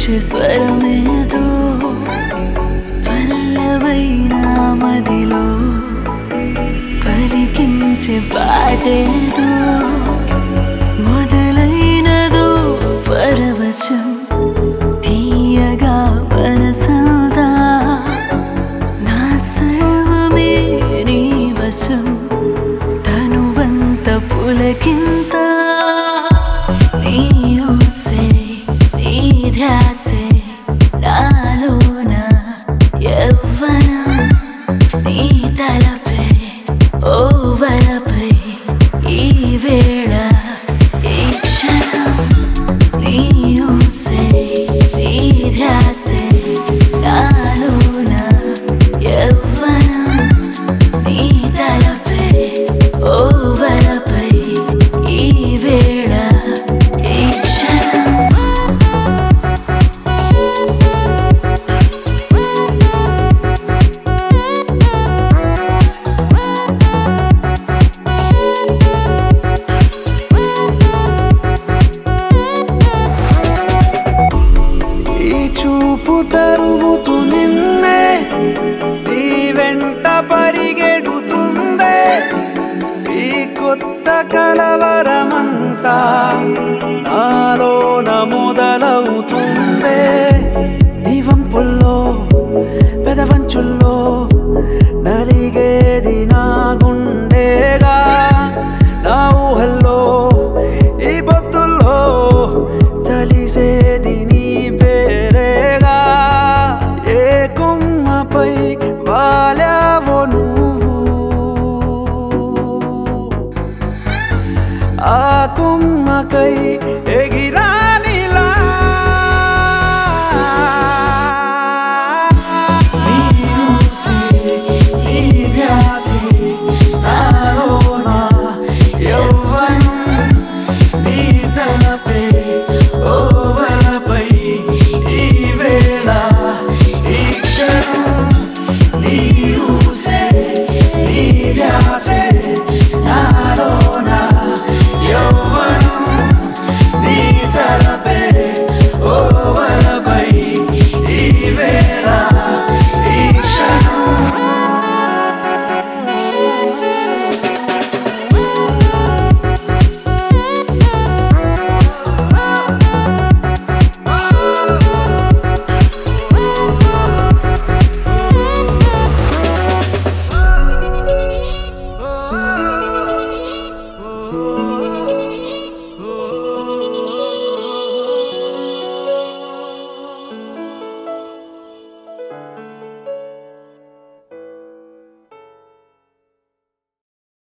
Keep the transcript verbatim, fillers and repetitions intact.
పిలిచే స్వరమేదో పల్లవైన మదిలో పలికించే పాటేదో మొదలైనదో పరవశం తీయగా మనసాదా నా సర్వమే నీ వశం తనువంత పులకింత నీ ఊసే నీ ధ్యాసే నాలోన యవ్వనం నీ తలపై ఓ వలపై ఈ వేళ ఈ క్షణం నీ ఊసే నీ ధ్యాసే నాలోన యవ్వనం నీ తలపై ఓ వలపై ఈ వేళ ఈ క్షణం చూపు తరుముతూ నిన్నే నీ వెంట పరిగెడుతుందే ఈ కొత్త కలవరమంతా నాలోన మొదలవుతుందే నీ వంపుల్లో పెదవంచుల్లో నలిగేది నా గుండెగా నా ఊహల్లో ఈ బొత్తుల్లో తలిసేది నీ పేరేగా ఏ కొమ్మపై వాలావో నువ్వు ఆ కొమ్మకై ఎగిరానిలా నీ ఊసే నీ ధ్యాసే నాలోన యవ్వనం నీ తలపై ఓ వలపై ఈ వేళ ఈ క్షణం నీ ఊసే నీ ధ్యాసే